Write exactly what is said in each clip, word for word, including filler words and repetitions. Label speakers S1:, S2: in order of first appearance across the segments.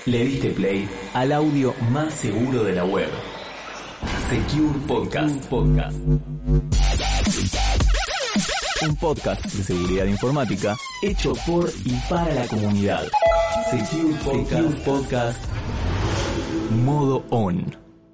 S1: Le diste play al audio más seguro de la web. Secure Podcast. Podcast. Un podcast de seguridad informática hecho por y para la comunidad. Secure Podcast. Secure Podcast. Modo on.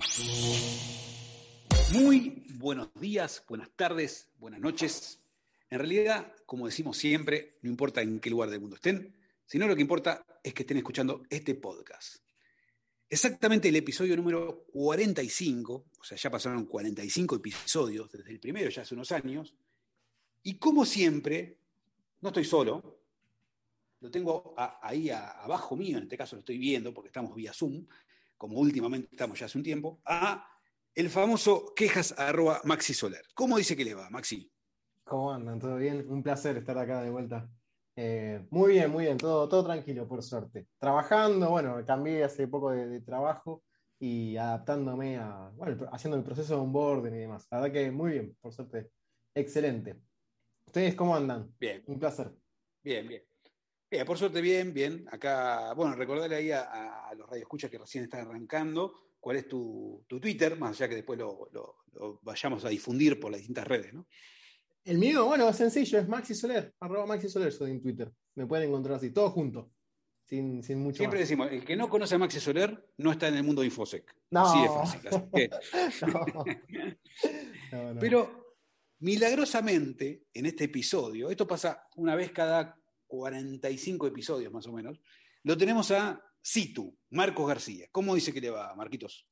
S2: Muy buenos días, buenas tardes, buenas noches. En realidad, como decimos siempre, no importa en qué lugar del mundo estén, sino lo que importa es que estén escuchando este podcast. Exactamente el episodio número cuarenta y cinco, o sea, ya pasaron cuarenta y cinco episodios desde el primero, ya hace unos años, y como siempre, no estoy solo, lo tengo a, ahí a, abajo mío, en este caso lo estoy viendo porque estamos vía Zoom, como últimamente estamos ya hace un tiempo, a el famoso quejas arroba Maxi Soler. ¿Cómo dice que le va, Maxi?
S3: ¿Cómo andan? ¿Todo bien? Un placer estar acá de vuelta. Eh, muy bien, muy bien, todo, todo tranquilo, por suerte. Trabajando, bueno, cambié hace poco de, de trabajo y adaptándome a, bueno, haciendo el proceso de onboarding y demás. La verdad que muy bien, por suerte, excelente. ¿Ustedes cómo andan?
S2: Bien.
S3: Un placer.
S2: Bien, bien. Bien, por suerte bien, bien. Acá, bueno, recordarle ahí a, a los radioescuchas que recién están arrancando cuál es tu, tu Twitter, más allá que después lo, lo, lo vayamos a difundir por las distintas redes, ¿no?
S3: El mío, bueno, es sencillo, es Maxi Soler, arroba Maxi Soler, soy en Twitter. Me pueden encontrar así, todo junto, sin, sin mucho
S2: Siempre
S3: más.
S2: decimos, el que no conoce a Maxi Soler no está en el mundo de InfoSec.
S3: No.
S2: Así de fácil. Así que...
S3: no. No, no.
S2: Pero, milagrosamente, en este episodio, esto pasa una vez cada cuarenta y cinco episodios más o menos, lo tenemos a Situ, Marcos García. ¿Cómo dice que le va, Marquitos?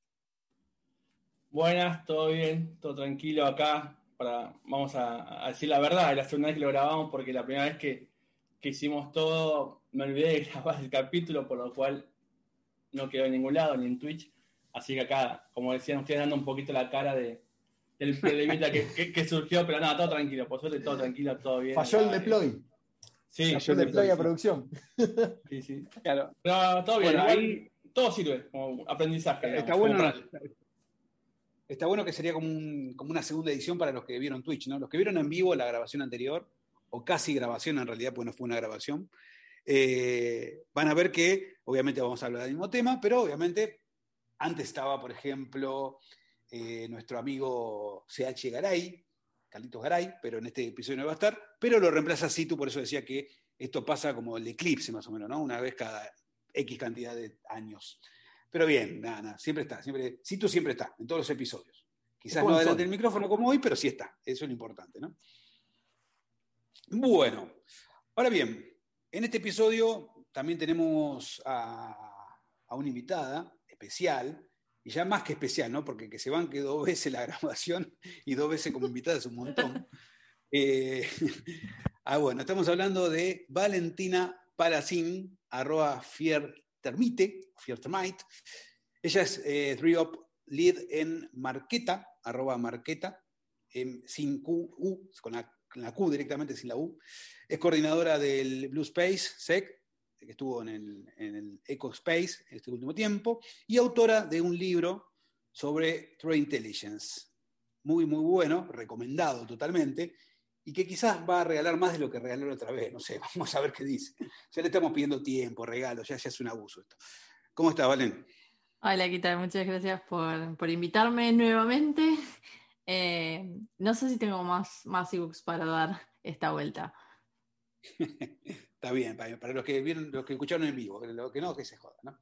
S4: Buenas, todo bien, todo tranquilo acá. Para, vamos a, a decir la verdad, es la segunda vez que lo grabamos porque la primera vez que, que hicimos todo me olvidé de grabar el capítulo, por lo cual no quedó en ningún lado, ni en Twitch. Así que acá, como decían ustedes, dando un poquito la cara de, del problemita que, que, que surgió, pero nada, todo tranquilo, por suerte todo tranquilo, todo bien.
S3: Falló
S4: acá,
S3: el deploy.
S4: Eh. Sí,
S3: Falló el deploy a producción.
S4: Sí, sí.
S2: Claro.
S4: Pero todo bien,
S2: Bueno,
S4: ahí
S2: igual,
S4: todo sirve como aprendizaje. Digamos,
S2: está bueno,
S4: como
S2: ¿no?
S4: para...
S2: Está bueno que sería como, un, como una segunda edición para los que vieron Twitch, ¿no? Los que vieron en vivo la grabación anterior, o casi grabación en realidad, pues no fue una grabación, eh, van a ver que obviamente vamos a hablar del mismo tema, pero obviamente antes estaba, por ejemplo, eh, nuestro amigo C H Garay, Carlitos Garay, pero en este episodio no va a estar, pero lo reemplaza Situ, por eso decía que esto pasa como el eclipse más o menos, ¿no? Una vez cada X cantidad de años. Pero bien, nada, nada, siempre está, siempre, Situ siempre está, en todos los episodios. Quizás no delante del micrófono como hoy, pero sí está, eso es lo importante, ¿no? Bueno, ahora bien, en este episodio también tenemos a, a una invitada especial, y ya más que especial, ¿no? Porque que se banque dos veces la grabación y dos veces como invitada es un montón. Eh, ah, bueno, estamos hablando de Valentina Palacín, arroba Fiertermite, Fiertermite. Ella es eh, Three-Op Lead en Marqueta, arroba Marqueta, eh, sin Q, U, con la, con la Q directamente, sin la U. Es coordinadora del Blue Space S E C, que estuvo en el, en el Eco Space en este último tiempo, y autora de un libro sobre Threat Intelligence. Muy, muy bueno, recomendado totalmente, y que quizás va a regalar más de lo que regaló la otra vez, no sé, vamos a ver qué dice. Ya le estamos pidiendo tiempo, regalos, ya, ya es un abuso esto. ¿Cómo está, Valen?
S5: Hola, ¿qué tal? Muchas gracias por, por invitarme nuevamente. Eh, no sé si tengo más, más ebooks para dar esta vuelta.
S2: Está bien, para, para los que vieron, los que escucharon en vivo, los que no, que se jodan, ¿no?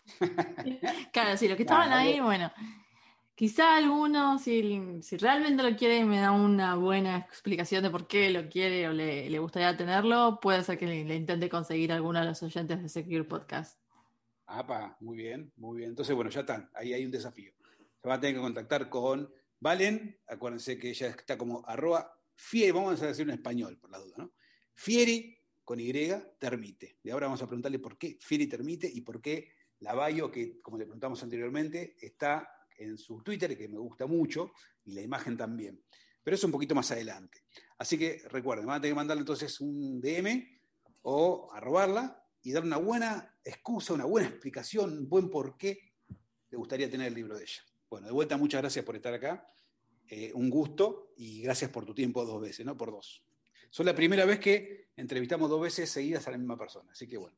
S5: Claro, sí, los que estaban
S2: Nah,
S5: ahí,
S2: vale.
S5: bueno, quizá alguno, si, si realmente lo quiere y me da una buena explicación de por qué lo quiere o le, le gustaría tenerlo, puede ser que le, le intente conseguir a alguno de los oyentes de Secure Podcast.
S2: Apa, muy bien, muy bien. Entonces, bueno, ya están, ahí hay un desafío. Se van a tener que contactar con Valen, acuérdense que ella está como arroba Fieri, vamos a decir en español, por la duda, ¿no? Fieri, con Y, Termite. Y ahora vamos a preguntarle por qué Fieri Termite y por qué la bio, que como le preguntamos anteriormente, está en su Twitter, que me gusta mucho, y la imagen también. Pero eso un poquito más adelante. Así que recuerden, van a tener que mandarle entonces un D M o arrobarla y dar una buena excusa, una buena explicación, un buen por qué le gustaría tener el libro de ella. Bueno, de vuelta, muchas gracias por estar acá. Eh, un gusto y gracias por tu tiempo dos veces, ¿no? Por dos. Son la primera vez que entrevistamos dos veces seguidas a la misma persona, así que bueno,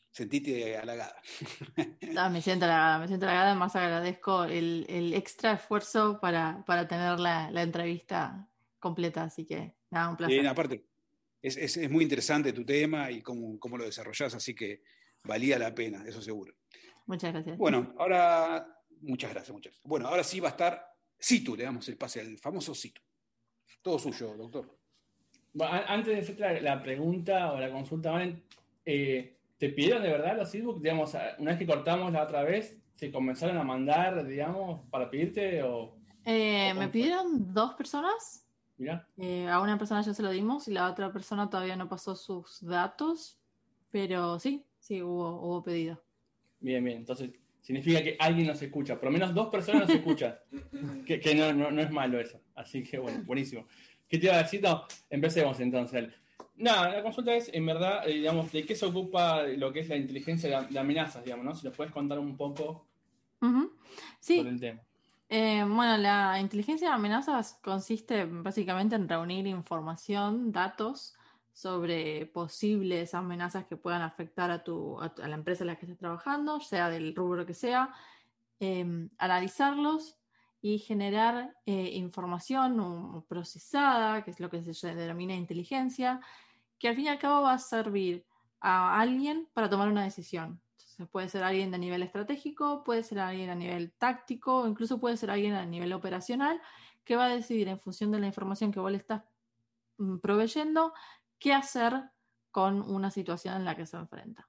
S2: sentite halagada.
S5: Ah, me siento halagada, me siento halagada, más agradezco el, el extra esfuerzo para, para tener la, la entrevista completa, así que nada, un placer.
S2: Eh, aparte, es, es, es muy interesante tu tema y cómo, cómo lo desarrollás, así que valía la pena, eso seguro.
S5: Muchas gracias.
S2: Bueno, ahora, muchas gracias, muchas gracias. Bueno, ahora sí va a estar Situ, le damos el pase al famoso Situ. Todo suyo, doctor.
S4: Bueno, antes de hacerte la, la pregunta o la consulta, Valen, eh, ¿te pidieron de verdad los e-books? Digamos, una vez que cortamos la otra vez, ¿se comenzaron a mandar, digamos, para pedirte o...?
S5: Eh,
S4: o
S5: me
S4: fue?
S5: pidieron dos personas.
S4: Mirá.
S5: Eh, a una persona ya se lo dimos y la otra persona todavía no pasó sus datos, pero sí, sí, hubo, hubo pedido.
S4: Bien, bien. Entonces, significa que alguien nos escucha. Por lo menos dos personas nos escuchan. que que no, no, no es malo eso. Así que, bueno, buenísimo. ¿Qué te iba a decir? No, empecemos entonces. Nada, la consulta es, en verdad, eh, digamos, ¿de qué se ocupa lo que es la inteligencia de, de amenazas, digamos, ¿no? Si nos puedes contar un poco
S5: Uh-huh. Sí.
S4: sobre el tema.
S5: Eh, bueno, la inteligencia de amenazas consiste básicamente en reunir información, datos sobre posibles amenazas que puedan afectar a, tu, a, tu- a la empresa en la que estés trabajando, sea del rubro que sea, eh, analizarlos y generar eh, información um, procesada, que es lo que se denomina inteligencia, que al fin y al cabo va a servir a alguien para tomar una decisión. Entonces puede ser alguien a nivel estratégico, puede ser alguien a nivel táctico, o incluso puede ser alguien a nivel operacional, que va a decidir en función de la información que vos le estás mm, proveyendo, qué hacer con una situación en la que se enfrenta.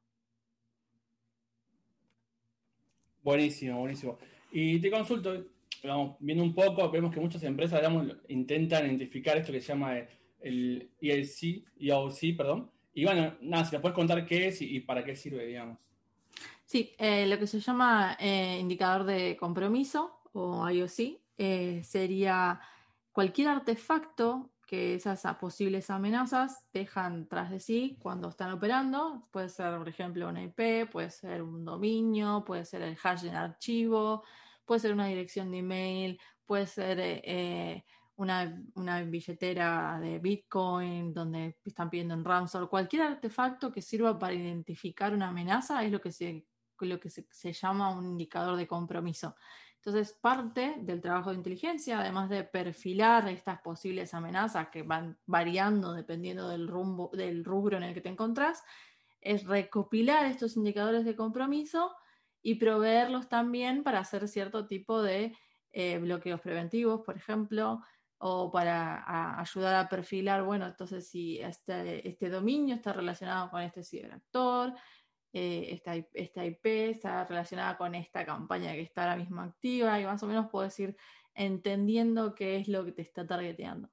S4: Buenísimo, buenísimo. Y te consulto, vamos, viendo un poco, vemos que muchas empresas, digamos, intentan identificar esto que se llama el E L C, E O C, perdón. Y bueno, nada, si me puedes contar qué es y, y para qué sirve, digamos.
S5: Sí, eh, lo que se llama eh, indicador de compromiso o I O C eh, sería cualquier artefacto que esas posibles amenazas dejan tras de sí cuando están operando. Puede ser, por ejemplo, una I P, puede ser un dominio, puede ser el hash en archivo, puede ser una dirección de email, puede ser eh, eh, una, una billetera de Bitcoin donde están pidiendo un ransomware. Cualquier artefacto que sirva para identificar una amenaza es lo que se lo que se, se llama un indicador de compromiso. Entonces, parte del trabajo de inteligencia, además de perfilar estas posibles amenazas que van variando dependiendo del, rumbo, del rubro en el que te encontrás, es recopilar estos indicadores de compromiso y proveerlos también para hacer cierto tipo de eh, bloqueos preventivos, por ejemplo, o para a, ayudar a perfilar, bueno, entonces si este, este dominio está relacionado con este ciberactor, eh, esta, esta I P está relacionada con esta campaña que está ahora mismo activa y más o menos puedes ir entendiendo qué es lo que te está targeteando.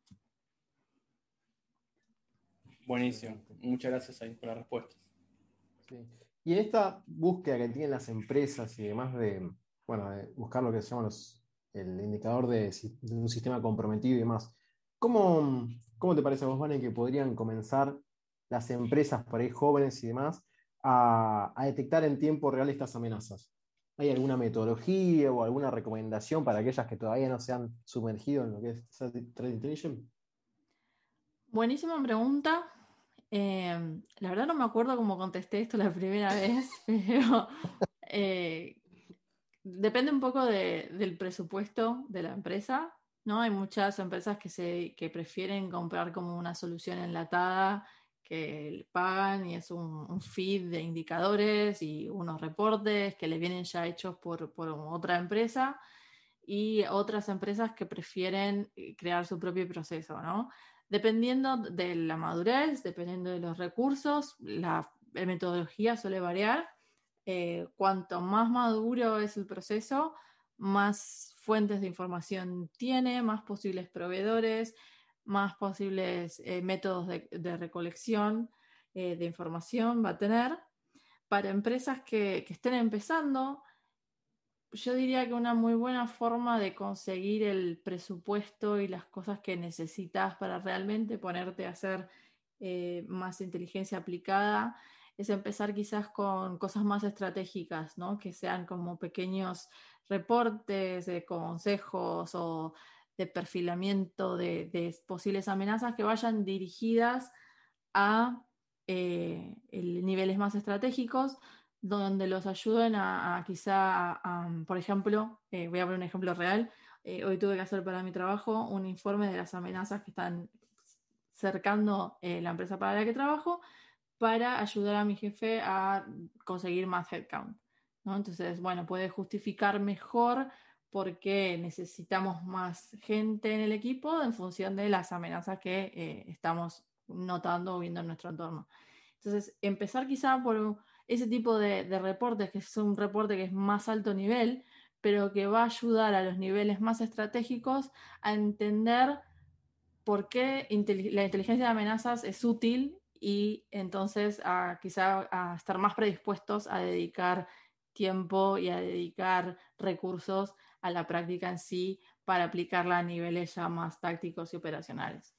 S4: Buenísimo. Muchas gracias ahí por las respuestas.
S3: Sí. Y en esta búsqueda que tienen las empresas y demás de, bueno, de buscar lo que se llama los, el indicador de, de un sistema comprometido y demás, ¿cómo, cómo te parece a vos, Vane, que podrían comenzar las empresas por ahí jóvenes y demás a, a detectar en tiempo real estas amenazas? ¿Hay alguna metodología o alguna recomendación para aquellas que todavía no se han sumergido en lo que es Threat Intelligence?
S5: Buenísima pregunta. Eh, la verdad no me acuerdo cómo contesté esto la primera vez, pero eh, depende un poco de, del presupuesto de la empresa, ¿no? Hay muchas empresas que, se, que prefieren comprar como una solución enlatada que pagan y es un, un feed de indicadores y unos reportes que le vienen ya hechos por, por otra empresa, y otras empresas que prefieren crear su propio proceso, ¿no? Dependiendo de la madurez, dependiendo de los recursos, la, la metodología suele variar. Eh, cuanto más maduro es el proceso, más fuentes de información tiene, más posibles proveedores, más posibles eh, métodos de, de recolección eh, de información va a tener. Para empresas que, que estén empezando, yo diría que una muy buena forma de conseguir el presupuesto y las cosas que necesitas para realmente ponerte a hacer eh, más inteligencia aplicada es empezar quizás con cosas más estratégicas, ¿no? Que sean como pequeños reportes de consejos o de perfilamiento de, de posibles amenazas que vayan dirigidas a eh, el, niveles más estratégicos, donde los ayuden a, a quizá, a, a, por ejemplo, eh, voy a poner un ejemplo real. Eh, hoy tuve que hacer para mi trabajo un informe de las amenazas que están cercando eh, la empresa para la que trabajo, para ayudar a mi jefe a conseguir más headcount, ¿no? Entonces, bueno, puede justificar mejor por qué necesitamos más gente en el equipo en función de las amenazas que eh, estamos notando o viendo en nuestro entorno. Entonces, empezar quizá por ese tipo de, de reportes, que es un reporte que es más alto nivel, pero que va a ayudar a los niveles más estratégicos a entender por qué intel- la inteligencia de amenazas es útil y entonces a quizá a estar más predispuestos a dedicar tiempo y a dedicar recursos a la práctica en sí para aplicarla a niveles ya más tácticos y operacionales.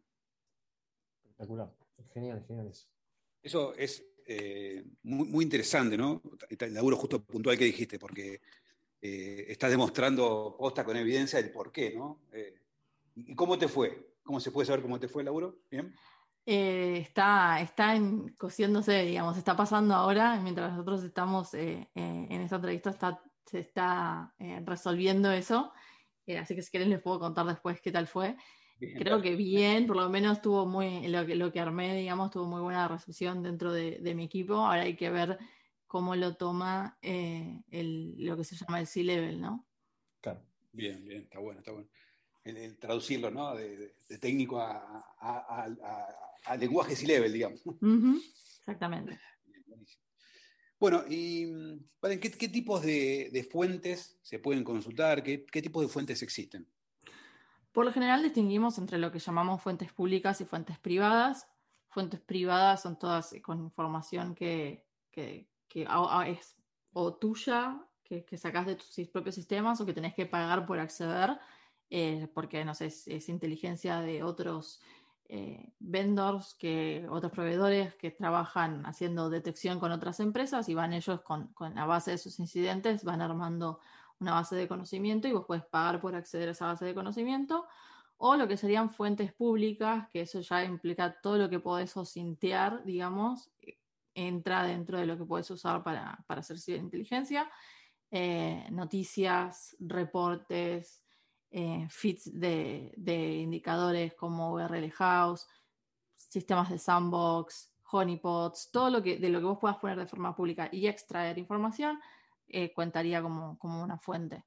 S3: Espectacular. Genial, genial eso.
S2: Eso es eh, muy, muy interesante, ¿no? El laburo justo puntual que dijiste, porque eh, estás demostrando posta con evidencia el por qué, ¿no? Eh, ¿Y cómo te fue? ¿Cómo se puede saber cómo te fue el laburo? ¿Bien?
S5: Eh, está está en, cociéndose, digamos, está pasando ahora, mientras nosotros estamos eh, eh, en esta entrevista, está, se está eh, resolviendo eso. Eh, así que si quieren les puedo contar después qué tal fue.
S2: Bien,
S5: Creo
S2: dale.
S5: que bien, por lo menos tuvo muy, lo que, lo que armé, digamos, tuvo muy buena recepción dentro de, de mi equipo. Ahora hay que ver cómo lo toma eh, el, lo que se llama el C-Level, ¿no?
S3: Claro.
S2: Bien, bien, está bueno, está bueno. El, el traducirlo, ¿no? De, de, de técnico a, a, a, a, a lenguaje C-level, digamos.
S5: Uh-huh, exactamente.
S2: Bien, buenísimo. Bueno, y ¿vale? ¿qué, qué tipos de, de fuentes se pueden consultar? ¿Qué, qué tipos de fuentes existen?
S5: Por lo general distinguimos entre lo que llamamos fuentes públicas y fuentes privadas. Fuentes privadas son todas con información que, que, que a- a- es o tuya, que, que sacás de tus propios sistemas o que tenés que pagar por acceder, eh, porque no sé, es, es inteligencia de otros eh, vendors, que, otros proveedores que trabajan haciendo detección con otras empresas y van ellos con, con la base de sus incidentes, van armando una base de conocimiento y vos puedes pagar por acceder a esa base de conocimiento, o lo que serían fuentes públicas, que eso ya implica todo lo que podés osintear, digamos, entra dentro de lo que podés usar para, para hacer ciberinteligencia, eh, noticias, reportes, eh, feeds de, de indicadores como U R L House, sistemas de sandbox, honeypots, todo lo que, de lo que vos puedas poner de forma pública y extraer información, eh, contaría como, como una fuente.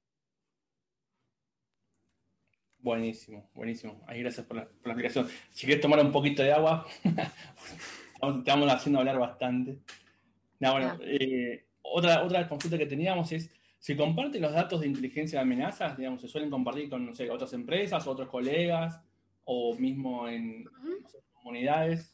S4: Buenísimo, buenísimo. Ahí gracias por la, por la explicación. Si quieres tomar un poquito de agua, te estamos haciendo hablar bastante. No, bueno,
S5: Ah.
S4: eh, otra, otra consulta que teníamos es, ¿se comparten los datos de inteligencia de amenazas? Digamos, ¿se suelen compartir con, no sé, otras empresas, otros colegas, o mismo en,
S5: Uh-huh.
S4: no sé, comunidades?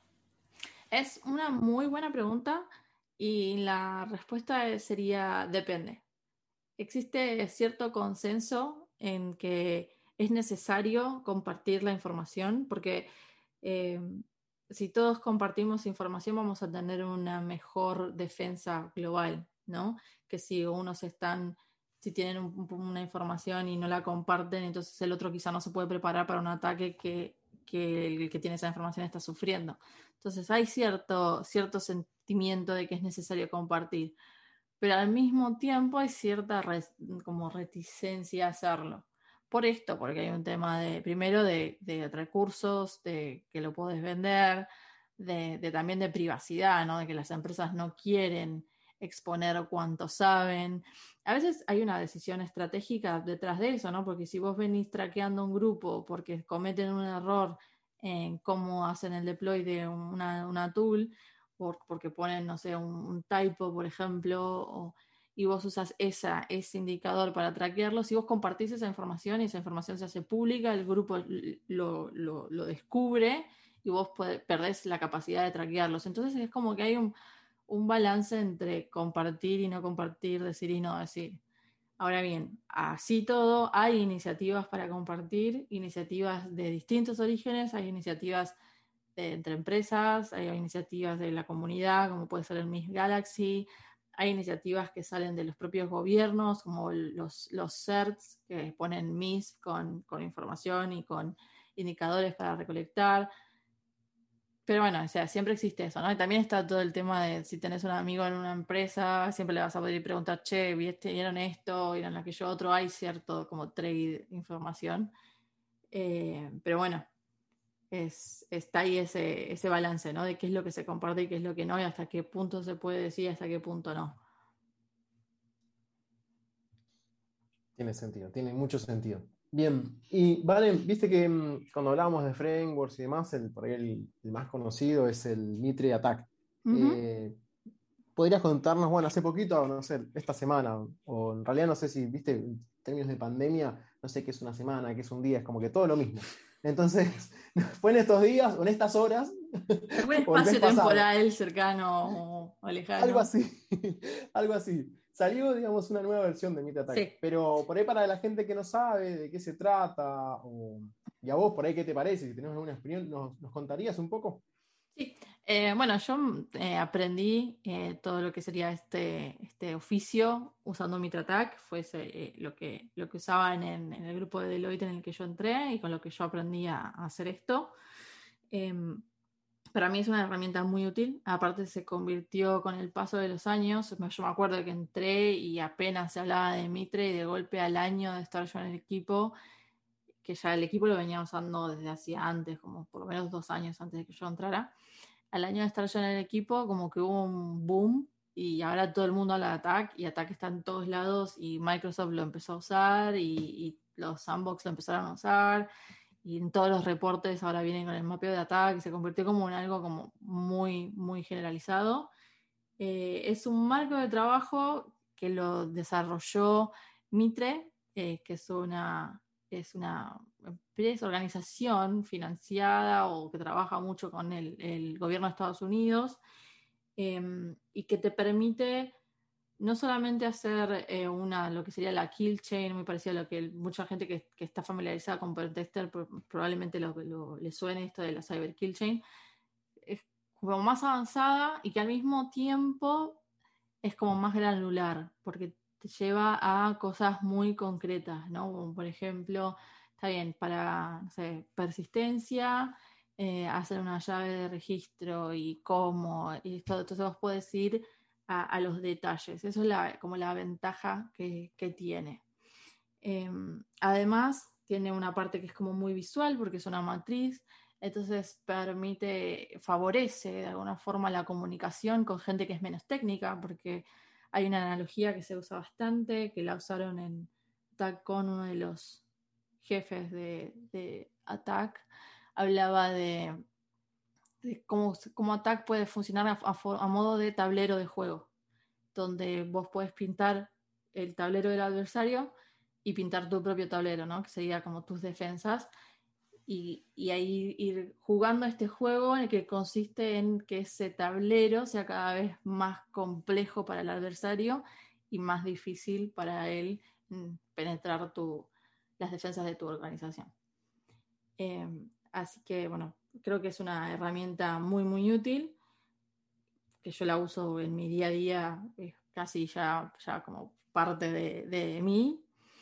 S5: Es una muy buena pregunta y la respuesta sería depende. Existe cierto consenso en que es necesario compartir la información porque eh, si todos compartimos información vamos a tener una mejor defensa global, ¿no? Que si unos están, si tienen un, una información y no la comparten, entonces el otro quizá no se puede preparar para un ataque que, que el que tiene esa información está sufriendo. Entonces hay cierto, cierto sentimiento de que es necesario compartir, pero al mismo tiempo hay cierta res, como reticencia a hacerlo. Por esto, porque hay un tema de, primero, de, de recursos, de que lo puedes vender, de, de también de privacidad, ¿no? De que las empresas no quieren exponer cuánto saben. A veces hay una decisión estratégica detrás de eso, ¿no? Porque si vos venís traqueando un grupo porque cometen un error en cómo hacen el deploy de una, una tool, por, porque ponen, no sé, un, un typo, por ejemplo, o, y vos usas esa, ese indicador para traquearlo, si vos compartís esa información y esa información se hace pública, el grupo lo, lo, lo descubre y vos podés, perdés la capacidad de traquearlos. Entonces es como que hay un, un balance entre compartir y no compartir, decir y no decir. Ahora bien, así todo, hay iniciativas para compartir, iniciativas de distintos orígenes, hay iniciativas de, entre empresas, hay iniciativas de la comunidad, como puede ser el Miss Galaxy, hay iniciativas que salen de los propios gobiernos, como los, los CERTs, que ponen M I S con, con información y con indicadores para recolectar. Pero bueno, o sea, siempre existe eso, ¿no? Y también está todo el tema de si tenés un amigo en una empresa, siempre le vas a poder preguntar, che, ¿viste- ¿vieron esto? ¿Vieron aquello otro? Hay cierto como trade de información. Eh, pero bueno, es, está ahí ese, ese balance, ¿no? De qué es lo que se comparte y qué es lo que no, y hasta qué punto se puede decir y hasta qué punto no.
S3: Tiene sentido, tiene mucho sentido. Bien, y vale, viste que mm, cuando hablábamos de frameworks y demás, el, por ahí el, el más conocido es el Mitre Attack.
S5: Ujú.
S3: Eh, ¿Podrías contarnos, bueno, hace poquito, no sé, esta semana, o en realidad no sé si, viste, en términos de pandemia, no sé qué es una semana, qué es un día, es como que todo lo mismo. Entonces, ¿fue en estos días o en estas horas
S5: ¿Algún
S3: o el mes
S5: espacio
S3: pasado?
S5: temporal cercano o, o
S3: Algo
S5: lejano?
S3: así, algo así. Salió, digamos, una nueva versión de Meat Attack,
S5: Sí.
S3: pero por ahí para la gente que no sabe de qué se trata, o, y a vos por ahí qué te parece, si tenés alguna opinión, ¿nos, nos contarías un poco?
S5: Sí, eh, bueno, yo eh, aprendí eh, todo lo que sería este, este oficio usando MitraTac, fue ese, eh, lo que, lo que usaba en, en- en el grupo de Deloitte en el que yo entré y con lo que yo aprendí a, a hacer esto. Em, para mí es una herramienta muy útil, aparte se convirtió con el paso de los años, me- yo me acuerdo que entré y apenas se hablaba de Mitre y de golpe al año de estar yo en el equipo, que ya el equipo lo venía usando desde hacía antes, como por lo menos dos años antes de que yo entrara. Al año de estar yo en el equipo, como que hubo un boom y ahora todo el mundo habla de Attack y Attack está en todos lados y Microsoft lo empezó a usar y, y los sandbox lo empezaron a usar y en todos los reportes ahora vienen con el mapeo de Attack y se convirtió como en algo como muy, muy generalizado. Eh, es un marco de trabajo que lo desarrolló Mitre, eh, que es una, es una empresa, organización financiada o que trabaja mucho con el, el gobierno de Estados Unidos, eh, y que te permite no solamente hacer eh, una, lo que sería la kill chain, muy parecido a lo que mucha gente que, que está familiarizada con Pentester probablemente lo, lo, le suene esto de la cyber kill chain, es como más avanzada y que al mismo tiempo es como más granular, porque te lleva a cosas muy concretas, ¿no? Como por ejemplo, está bien, para, no sé, persistencia, eh, hacer una llave de registro y cómo, y todo, entonces vos podés ir a, a los detalles. Eso es la, como la ventaja que, que tiene. Eh, además, tiene una parte que es como muy visual porque es una matriz, entonces permite, favorece de alguna forma la comunicación con gente que es menos técnica, porque hay una analogía que se usa bastante, que la usaron en Attack con uno de los jefes de, de Attack, hablaba de, de cómo, cómo Attack puede funcionar a, a, a modo de tablero de juego, donde vos podés pintar el tablero del adversario y pintar tu propio tablero, ¿no? Que sería como tus defensas. Y, y ahí ir jugando este juego en el que consiste en que ese tablero sea cada vez más complejo para el adversario y más difícil para él mm, penetrar tu, las defensas de tu organización. Eh, así que, bueno, creo que es una herramienta muy, muy útil, que yo la uso en mi día a día, es casi ya, ya como parte de, de mí.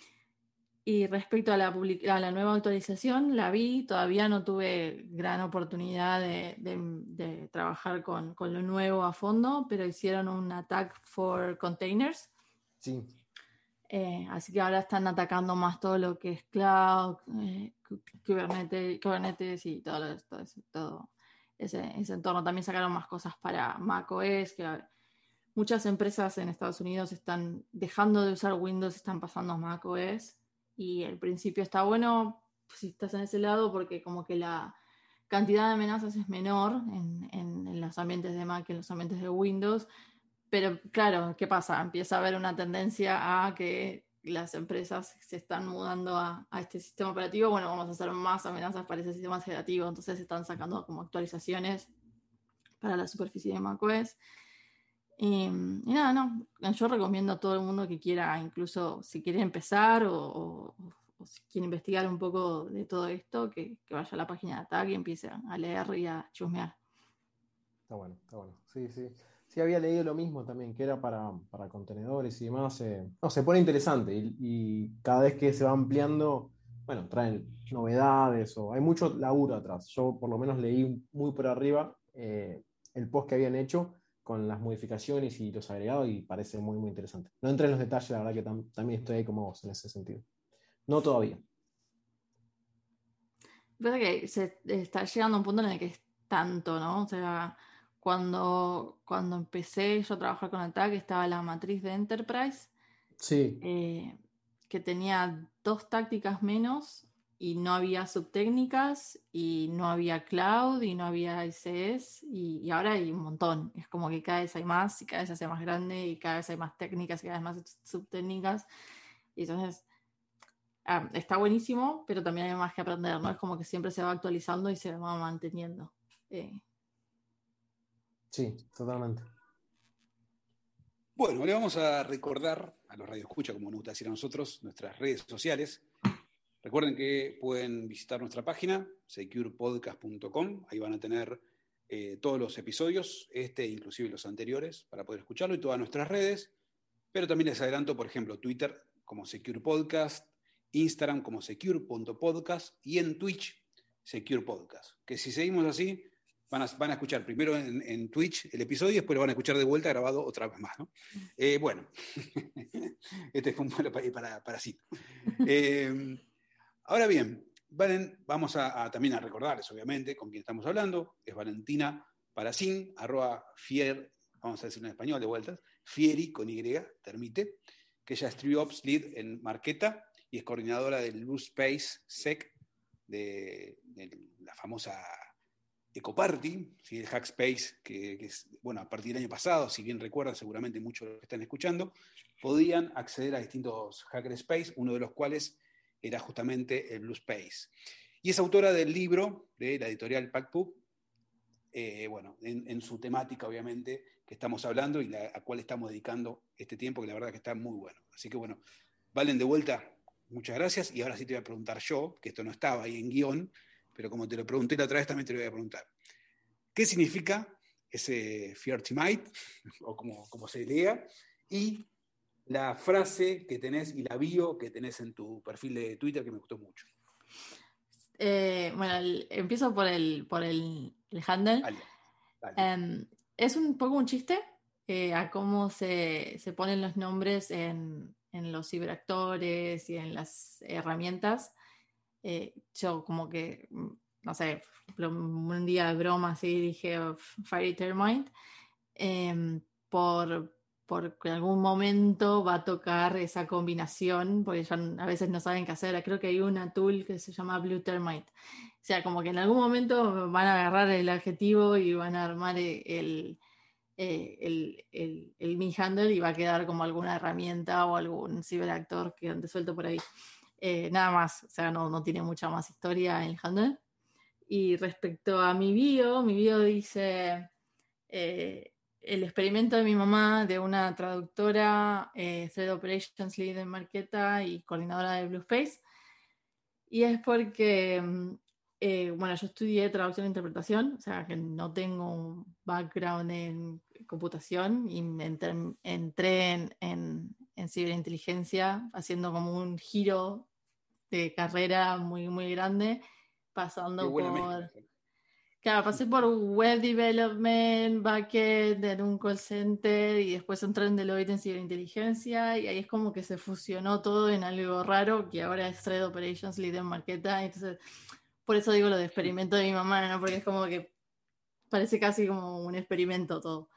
S5: Y respecto a la, public- a la nueva actualización, la vi, todavía no tuve gran oportunidad de, de- de trabajar con, con lo nuevo a fondo, pero hicieron un attack for containers.
S3: Sí,
S5: Eh, así que ahora están atacando más todo lo que es cloud, eh, Kubernetes, Kubernetes y todo, lo- todo, ese, todo ese, ese entorno. También sacaron más cosas para macOS, que muchas empresas en Estados Unidos están dejando de usar Windows, están pasando a macOS. Y al principio está bueno si estás en ese lado porque como que la cantidad de amenazas es menor en, en, en los ambientes de Mac que en los ambientes de Windows. Pero claro, ¿qué pasa? Empieza a haber una tendencia a que las empresas se están mudando a, a este sistema operativo. Bueno, vamos a hacer más amenazas para ese sistema operativo. Entonces están sacando como actualizaciones para la superficie de macOS. Y, y nada, no, yo recomiendo a todo el mundo que quiera, incluso si quiere empezar o, o- o si quiere investigar un poco de todo esto, que, que vaya a la página de Attack y empiece a leer y a chusmear.
S3: está bueno, está bueno. Sí, sí. Sí, había leído lo mismo también, que era para, para contenedores y demás. eh, No, se pone interesante y, y cada vez que se va ampliando bueno, traen novedades o hay mucho laburo atrás. Yo por lo menos leí muy por arriba eh, el post que habían hecho con las modificaciones y los agregados y parece muy, muy interesante. No entré en los detalles, la verdad que tam también estoy ahí como vos en ese sentido. No todavía.
S5: Pasa que se está llegando a un punto en el que es tanto, ¿no? O sea, cuando, cuando empecé yo a trabajar con Attack estaba la matriz de Enterprise,
S3: Sí.
S5: eh, que tenía dos tácticas menos y no había subtécnicas y no había cloud y no había I C S y, y ahora hay un montón. Es como que cada vez hay más y cada vez se hace más grande y cada vez hay más técnicas y cada vez más subtécnicas. Y entonces ah, está buenísimo, pero también hay más que aprender, ¿no? Es como que siempre se va actualizando y se va manteniendo. Eh,
S3: Sí, totalmente.
S2: Bueno, le vamos a recordar a los radioescucha, como nos gusta decir a nosotros, nuestras redes sociales. Recuerden que pueden visitar nuestra página, secure podcast punto com. Ahí van a tener eh, todos los episodios, este inclusive los anteriores, para poder escucharlo, y todas nuestras redes. Pero también les adelanto, por ejemplo, Twitter como Secure Podcast, Instagram como secure punto podcast y en Twitch Secure Podcast. Que si seguimos así, van a, van a escuchar primero en, en Twitch el episodio y después lo van a escuchar de vuelta grabado otra vez más, ¿no? Eh, bueno, este fue un buen para, para, para sí. Eh, ahora bien, Valen, vamos a, a, también a recordarles, obviamente, con quién estamos hablando. Es Valentina Paracín, arroba fier, vamos a decirlo en español de vueltas, Fieri con Y, termite, que ella es Tree Ops Lead en Marqueta y es coordinadora del Blue Space S E C, de, de la famosa Ecoparty, ¿sí? El Hackspace, que, que es, bueno, a partir del año pasado, si bien recuerdan, seguramente muchos de los que están escuchando, podían acceder a distintos hackerspace, uno de los cuales era justamente el Blue Space. Y es autora del libro de la editorial PacPub, eh, bueno, en, en su temática, obviamente, que estamos hablando y la, a cual estamos dedicando este tiempo, que la verdad que está muy bueno. Así que, bueno, Valen, de vuelta, muchas gracias. Y ahora sí te voy a preguntar yo, que esto no estaba ahí en guión, pero como te lo pregunté la otra vez, también te lo voy a preguntar. ¿Qué significa ese Fiertimite, o como, como se lea, y la frase que tenés y la bio que tenés en tu perfil de Twitter que me gustó mucho?
S5: eh, bueno, el, empiezo por el, por el, el handle.
S2: Dale, dale.
S5: Um, es un poco un chiste eh, a cómo se, se ponen los nombres en, en los ciberactores y en las herramientas. Eh, yo como que, no sé, un día de broma así dije Fiery Termite, eh, por, porque en algún momento va a tocar esa combinación, porque ya a veces no saben qué hacer. Creo que hay una tool que se llama Blue Termite. O sea, como que en algún momento van a agarrar el adjetivo y van a armar el, el, el, el, el Mi Handle y va a quedar como alguna herramienta o algún ciberactor que ande suelto por ahí. Eh, nada más, o sea, no, no tiene mucha más historia el handle. Y respecto a mi bio, mi bio dice eh, el experimento de mi mamá, de una traductora, eh, Thread Operations Lead en Marqueta y coordinadora de Blue Space. Y es porque, eh, bueno, yo estudié traducción e interpretación, o sea que no tengo un background en computación y entré, entré en, en, en ciberinteligencia haciendo como un giro de carrera muy, muy grande,
S2: Qué
S5: pasando
S2: buena
S5: por...
S2: mezcla.
S5: Claro, pasé por web development, backend, en un call center y después entré en Deloitte en ciberinteligencia y ahí es como que se fusionó todo en algo raro que ahora es Thread Operations Lead en Marqueta. Entonces, por eso digo lo de experimento de mi mamá, ¿no? Porque es como que parece casi como un experimento todo.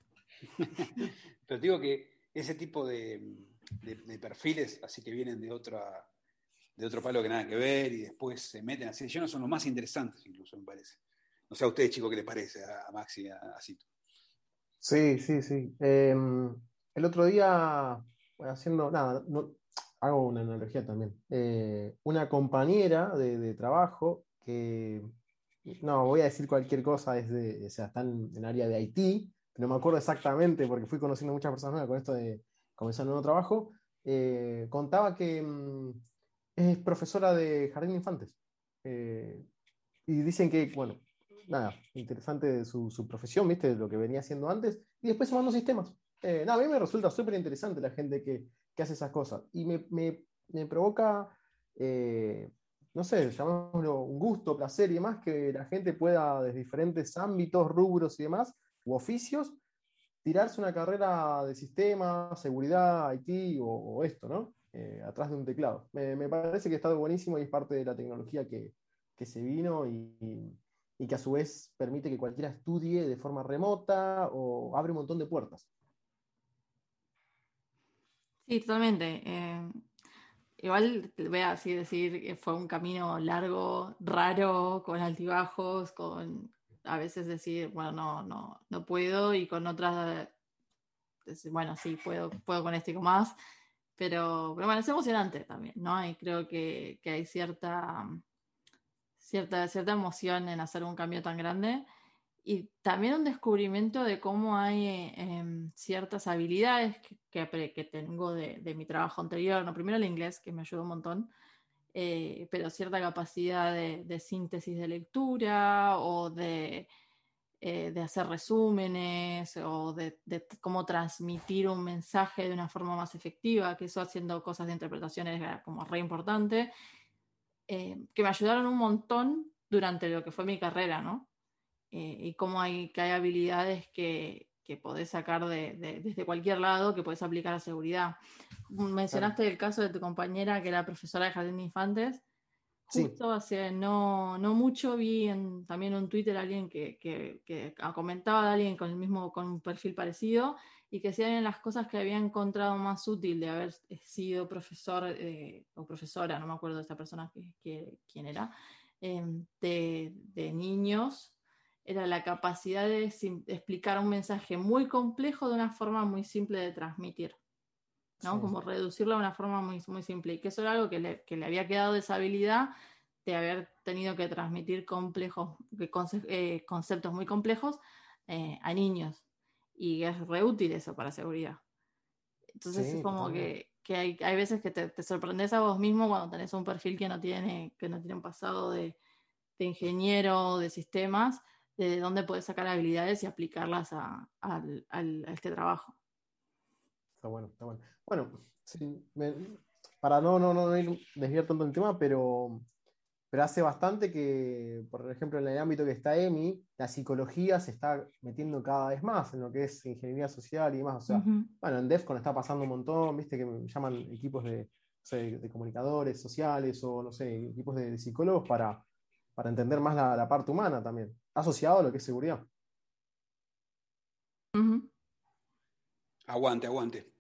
S2: Pero digo que ese tipo de, de, de perfiles, así que vienen de otra de otro palo que nada que ver y después se meten así de lleno, son los más interesantes incluso, me parece. No sé a ustedes, chicos, qué les parece a Maxi y a, a Cito.
S3: Sí, sí, sí. Eh, el otro día, bueno, haciendo, nada, no, hago una analogía también. Eh, una compañera de, de trabajo que, no, voy a decir cualquier cosa, es de, o sea, está en el área de I T, pero no me acuerdo exactamente porque fui conociendo muchas personas nuevas con esto de comenzar un nuevo trabajo. Eh, contaba que mm, es profesora de jardín de infantes. Eh, y dicen que, bueno, nada, interesante su, su profesión, ¿viste? Lo que venía haciendo antes. Y después sumando sistemas. Eh, nada, a mí me resulta súper interesante la gente que, que hace esas cosas. Y me, me, me provoca eh, no sé, llamémoslo un gusto, placer y demás, que la gente pueda, desde diferentes ámbitos, rubros y demás, u oficios, tirarse una carrera de sistema, seguridad, I T o, o esto, ¿no? Eh, atrás de un teclado. Me, me parece que está buenísimo y es parte de la tecnología que, que se vino y, y, y que a su vez permite que cualquiera estudie de forma remota o abre un montón de puertas.
S5: Sí, totalmente. Eh, igual te voy a así decir que fue un camino largo, raro, con altibajos, con a veces decir, bueno, no, no, no puedo, y con otras decir, bueno, sí, puedo, puedo con esto y con más. Pero, pero bueno, es emocionante también, ¿no? Y creo que, que hay cierta, cierta, cierta emoción en hacer un cambio tan grande. Y también un descubrimiento de cómo hay eh, em, ciertas habilidades que, que, apre- que tengo de, de mi trabajo anterior. No, primero el inglés, que me ayudó un montón, eh, pero cierta capacidad de, de síntesis de lectura o de, eh, de hacer resúmenes o de, de cómo transmitir un mensaje de una forma más efectiva, que eso haciendo cosas de interpretación era como re importante, eh, que me ayudaron un montón durante lo que fue mi carrera, ¿no? Eh, y cómo hay, que hay habilidades que, que podés sacar de, de, desde cualquier lado, que podés aplicar a seguridad. Mencionaste
S3: Claro.
S5: el caso de tu compañera que era profesora de jardín de infantes.
S3: Sí,
S5: Justo hace no, no mucho vi en, también en Twitter a alguien que, que, que comentaba de alguien con el mismo, con un perfil parecido, y que decían las cosas que había encontrado más útil de haber sido profesor eh, o profesora, no me acuerdo de esta persona que, que, quién era, eh, de, de niños, era la capacidad de, sim- de explicar un mensaje muy complejo de una forma muy simple de transmitir, ¿no?
S3: sí.
S5: Como reducirlo a una forma muy, muy simple. Y que eso era algo que le, que le había quedado de esa habilidad de haber tenido que transmitir complejos, que conce- eh, conceptos muy complejos eh, a niños. Y es re útil eso para seguridad. Entonces es
S3: Sí,
S5: como
S3: totalmente.
S5: que, que hay, hay veces que te, te sorprendes a vos mismo cuando tenés un perfil que no tiene, que no tiene un pasado de, de ingeniero, de sistemas, de dónde puedes sacar habilidades y aplicarlas a, al- al- a este trabajo.
S3: Está bueno, está bueno. Bueno, sí, me- para no, no, no ir desviar tanto el tema, pero, pero hace bastante que, por ejemplo, en el ámbito que está Emi, la psicología se está metiendo cada vez más en lo que es ingeniería social y demás. O sea,
S5: Ujú.
S3: bueno, en DEFCON está pasando un montón, viste que me llaman equipos de, no sé, de comunicadores sociales o, no sé, equipos de, de psicólogos para, para entender más la, la parte humana también, asociado a lo que es seguridad.
S5: Ujú.
S2: Aguante, aguante.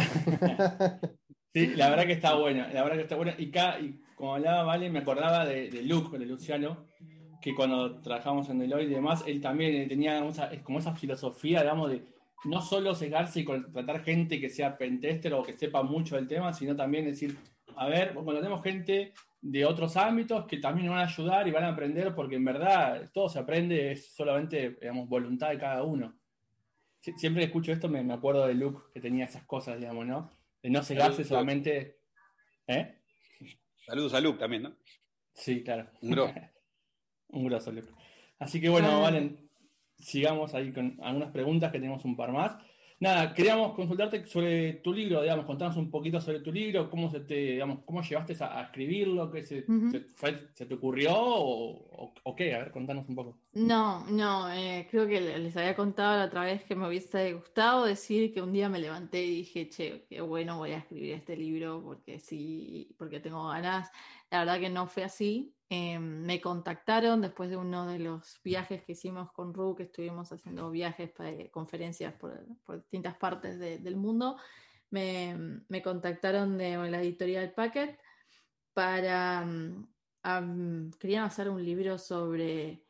S4: Sí, la verdad que está bueno, la verdad que está bueno. Y, cada, y como hablaba Vale, me acordaba de, de Luke, de Luciano, que cuando trabajamos en Deloitte y demás, él también eh, tenía esa, es como esa filosofía, digamos, de no solo cegarse y contratar gente que sea pentester o que sepa mucho del tema, sino también decir, a ver, cuando tenemos gente de otros ámbitos que también nos van a ayudar y van a aprender, porque en verdad todo se aprende, es solamente, digamos, voluntad de cada uno. Sie- Siempre que escucho esto me, me acuerdo de Luke, que tenía esas cosas, digamos, ¿no? De no cegarse
S2: Saludos,
S4: solamente. ¿Eh?
S2: saludos a Luke también, ¿no?
S4: Sí, claro.
S2: Un grosso.
S4: Un grosso, Luke. Así que bueno,
S5: Totalmente.
S4: Valen, sigamos ahí con algunas preguntas que tenemos un par más. Nada, queríamos consultarte sobre tu libro, digamos, contanos un poquito sobre tu libro, cómo se te, digamos, cómo llegaste a, a escribirlo, qué se, se,
S5: Ujú.
S4: fue- se te ocurrió o, o- o qué, a ver, contanos un poco.
S5: No, no, eh, creo que le- les había contado la otra vez que me hubiese gustado decir que un día me levanté y dije, che, qué bueno, voy a escribir este libro porque sí, porque tengo ganas. La verdad que no fue así. Eh, me contactaron después de uno de los viajes que hicimos con Ru, que estuvimos haciendo viajes, para, conferencias por, por distintas partes de- del mundo. Me, me contactaron de la editorial Packet para... mm, am- querían hacer un libro sobre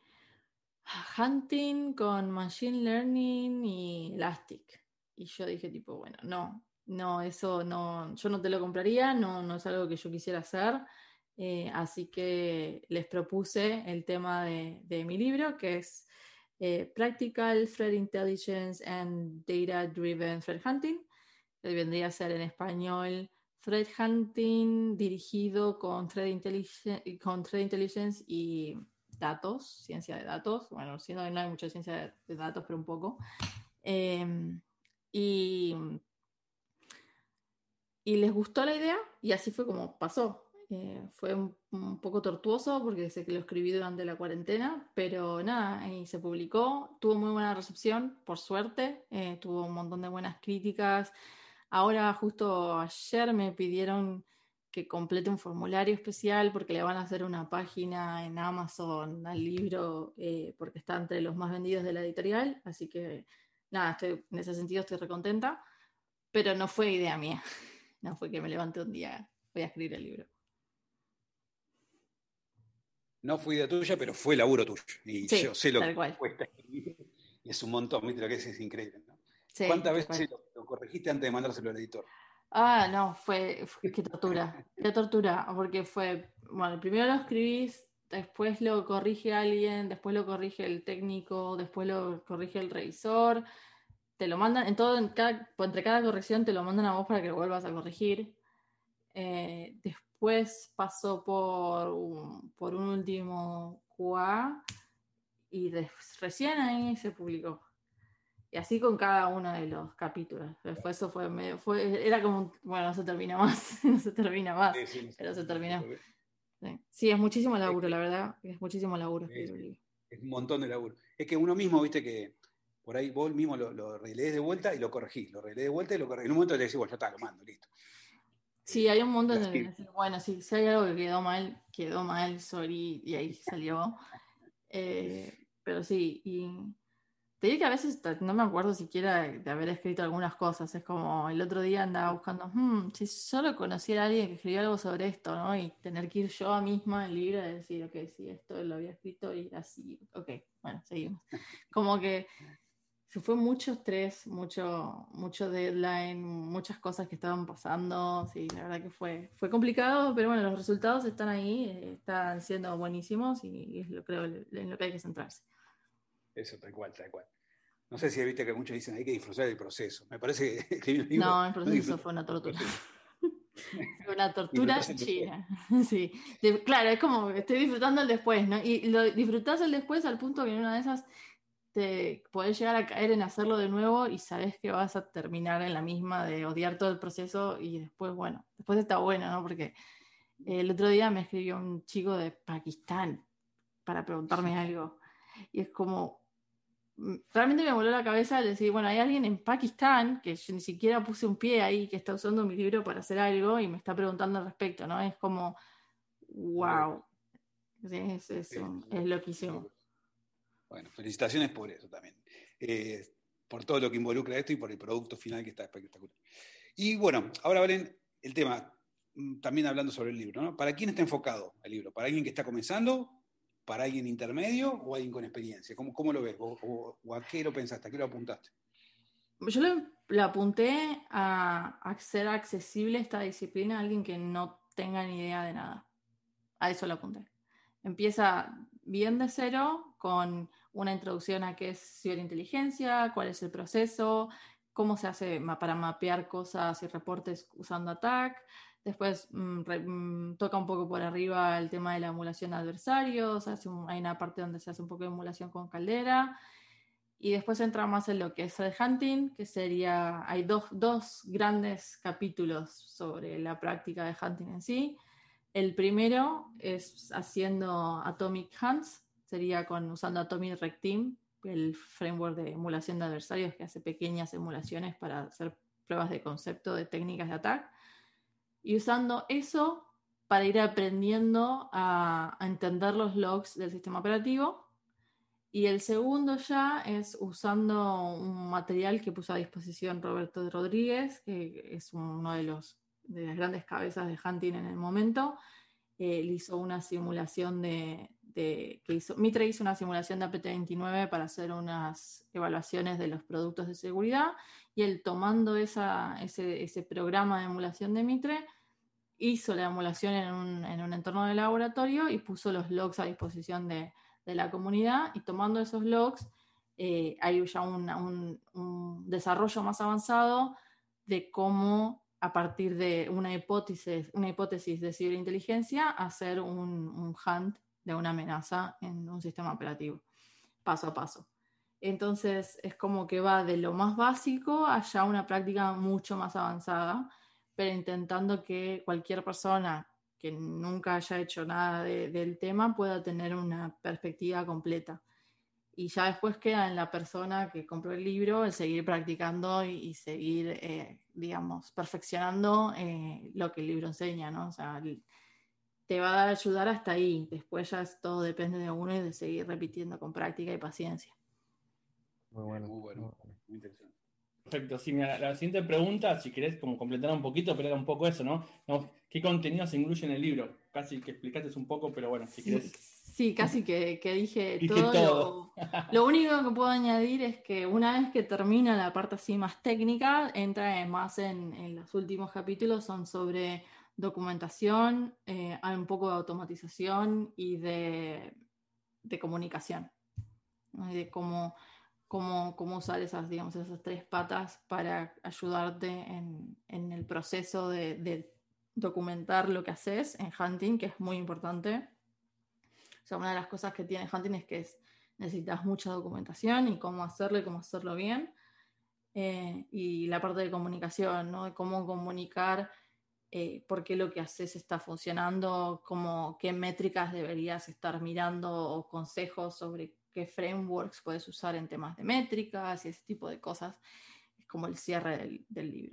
S5: hunting con machine learning y Elastic. Y yo dije tipo, bueno, no, no, eso no, yo no te lo compraría, no, no es algo que yo quisiera hacer. Eh, así que les propuse el tema de, de mi libro, que es eh, Practical Threat Intelligence and Data Driven Threat Hunting. Que vendría a ser en español Threat Hunting dirigido con Threat Intelligence, con Threat Intelligence y datos, ciencia de datos. Bueno, si no, no hay mucha ciencia de, de datos, pero un poco. Eh, y, y les gustó la idea y así fue como pasó. Eh, fue un, un poco tortuoso porque sé que lo escribí durante la cuarentena, pero nada, y se publicó, tuvo muy buena recepción, por suerte, eh, tuvo un montón de buenas críticas. Ahora justo ayer me pidieron que complete un formulario especial porque le van a hacer una página en Amazon al libro, eh, porque está entre los más vendidos de la editorial, así que nada, estoy, en ese sentido estoy recontenta, pero no fue idea mía, no fue que me levanté un día, voy a escribir el libro.
S2: No fue idea tuya, pero fue laburo tuyo. Y
S5: Sí,
S2: yo sé lo
S5: tal
S2: que
S5: cual.
S2: cuesta escribir. Y es un montón, ¿viste? Lo que es, es increíble, ¿no?
S5: Sí,
S2: ¿Cuántas
S5: tal cual.
S2: veces lo, lo corregiste antes de mandárselo al editor?
S5: Ah, no, fue, fue- qué tortura, qué tortura, porque fue, bueno, primero lo escribís, después lo corrige alguien, después lo corrige el técnico, después lo corrige el revisor, te lo mandan, en todo, en cada, entre cada corrección te lo mandan a vos para que lo vuelvas a corregir. Eh, después pasó por un, por un último Q A y des- recién ahí se publicó. Y así con cada uno de los capítulos. Después eso fue, medio, fue era como, un, bueno, no se termina más, no se termina más,
S2: Sí, sí, no sé,
S5: pero se
S2: no sé,
S5: terminó.
S2: porque
S5: Sí. Sí, es muchísimo
S2: es,
S5: laburo,
S2: que-
S5: la verdad, es muchísimo laburo escribir
S2: es-
S5: un libro.
S2: es un montón de laburo. Es que uno mismo, viste, que por ahí vos mismo lo, lo relees de vuelta y lo corregís, lo relees de vuelta y lo corregís. En un momento le decís, bueno, ya está, lo mando, listo.
S5: Sí, hay
S2: Eh,
S5: un montón de
S2: lastima.
S5: decir, bueno, si, si hay algo que quedó mal, quedó mal, sorry, y ahí salió. Eh, pero sí, y te digo que a veces ta- no me acuerdo siquiera de, de haber escrito algunas cosas. Es como el otro día andaba buscando, "Hmm, si solo conociera a alguien que escribió algo sobre esto, ¿no?" Y tener que ir yo a misma al libro y decir, ok, sí, esto lo había escrito y así, ok, bueno, seguimos. Como que se fue mucho estrés, mucho, mucho deadline, muchas cosas que estaban pasando. Sí, la verdad que fue, fue complicado, pero bueno, los resultados están ahí, eh, están siendo buenísimos y es lo creo en lo que hay que centrarse.
S2: Eso, tal cual, tal cual. No sé si viste que muchos dicen hay que disfrutar del proceso. Me parece que escribir un libro
S5: No, el
S2: no
S5: proceso
S2: disfrutar
S5: fue una
S2: del
S5: tortura.
S2: proceso,
S5: Fue una tortura
S2: disfrutarse el después.
S5: china. Sí. De- claro, es como que estoy disfrutando el después, ¿no? Y lo disfrutás el después al punto que en una de esas te podés llegar a caer en hacerlo de nuevo y sabes que vas a terminar en la misma de odiar todo el proceso y después, bueno, después está bueno, ¿no? Porque el otro día me escribió un chico de Pakistán para preguntarme algo y es como, realmente me voló la cabeza al decir, bueno, hay alguien en Pakistán que yo ni siquiera puse un pie ahí, que está usando mi libro para hacer algo y me está preguntando al respecto, ¿no? Es como,
S2: Un loco.
S5: wow, sí, es, es,
S2: Sí,
S5: un-
S2: un
S5: es
S2: loco, un
S5: loquísimo.
S2: loco. Bueno, felicitaciones por eso también. Eh, por todo lo que involucra esto y por el producto final que está espectacular. Y bueno, ahora Valen, el tema, mm, también hablando sobre el libro, ¿no? ¿Para quién está enfocado el libro? ¿Para alguien que está comenzando? ¿Para alguien intermedio o alguien con experiencia? ¿Cómo, cómo lo ves? ¿O, o- o a qué lo pensaste? ¿A qué lo apuntaste?
S5: Yo le, le apunté a, a ser accesible esta disciplina a alguien que no tenga ni idea de nada. A eso lo apunté. Empieza bien de cero con una introducción a qué es ciberinteligencia, cuál es el proceso, cómo se hace ma- para mapear cosas y reportes usando A T A C. Después mm, re- mm, toca un poco por arriba el tema de la emulación de adversarios. Hace un- hay una parte donde se hace un poco de emulación con Caldera. Y después entra más en lo que es el hunting, que sería, hay dos, dos grandes capítulos sobre la práctica de hunting en sí. El primero es haciendo Atomic Hunts, sería con, usando Atomic Rec Team, el framework de emulación de adversarios que hace pequeñas emulaciones para hacer pruebas de concepto de técnicas de ataque. Y usando eso para ir aprendiendo a, a entender los logs del sistema operativo. Y el segundo ya es usando un material que puso a disposición Roberto Rodríguez, que es uno de, los, de las grandes cabezas de hunting en el momento. Eh, él hizo una simulación de, de que hizo, Mitre hizo una simulación de A P T veintinueve para hacer unas evaluaciones de los productos de seguridad, y él tomando esa, ese, ese programa de emulación de Mitre, hizo la emulación en un, en un entorno de laboratorio y puso los logs a disposición de, de la comunidad, y tomando esos logs eh, hay ya una, un, un desarrollo más avanzado de cómo a partir de una hipótesis, una hipótesis de ciberinteligencia hacer un, un hunt de una amenaza en un sistema operativo, paso a paso. Entonces es como que va de lo más básico a ya una práctica mucho más avanzada, pero intentando que cualquier persona que nunca haya hecho nada de, del tema pueda tener una perspectiva completa. Y ya después queda en la persona que compró el libro el seguir practicando y, y seguir, eh, digamos, perfeccionando eh, lo que el libro enseña, ¿no? O sea, te va a ayudar hasta ahí. Después ya es, todo depende de uno y de seguir repitiendo con práctica y paciencia.
S3: Muy bueno.
S2: Muy bueno, muy interesante.
S4: Perfecto, sí, mira, la siguiente pregunta, si querés como completar un poquito, pero era un poco eso, ¿no? ¿No? ¿Qué contenido se incluye en el libro? Casi que explicaste un poco, pero bueno, si querés.
S5: Sí, casi que, que dije,
S4: Dije
S5: todo.
S4: todo.
S5: Lo, lo único que puedo añadir es que una vez que termina la parte así más técnica, entra más en, en los últimos capítulos, son sobre documentación, eh, hay un poco de automatización y de, de comunicación, ¿no? Y de cómo, cómo, cómo usar esas, digamos, esas tres patas para ayudarte en, en el proceso de, de documentar lo que haces en hunting, que es muy importante. O sea, una de las cosas que tiene hunting es que es, necesitas mucha documentación y cómo hacerlo y cómo hacerlo bien. Eh, y la parte de comunicación, ¿no? De cómo comunicar eh, por qué lo que haces está funcionando, cómo, qué métricas deberías estar mirando o consejos sobre qué frameworks puedes usar en temas de métricas y ese tipo de cosas. Es como el cierre del, del libro.